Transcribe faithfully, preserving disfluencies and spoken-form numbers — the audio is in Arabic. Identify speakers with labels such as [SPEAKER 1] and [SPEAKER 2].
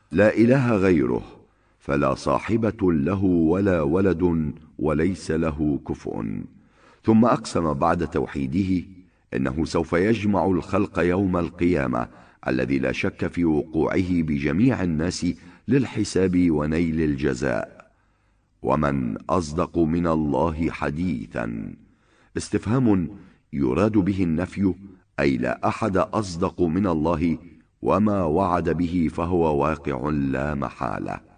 [SPEAKER 1] لا إله غيره، فلا صاحبة له ولا ولد وليس له كفء. ثم أقسم بعد توحيده إنه سوف يجمع الخلق يوم القيامة الذي لا شك في وقوعه بجميع الناس للحساب ونيل الجزاء. ومن أصدق من الله حديثا؟ استفهام يراد به النفي، أي لا أحد أصدق من الله، وما وعد به فهو واقع لا محالة.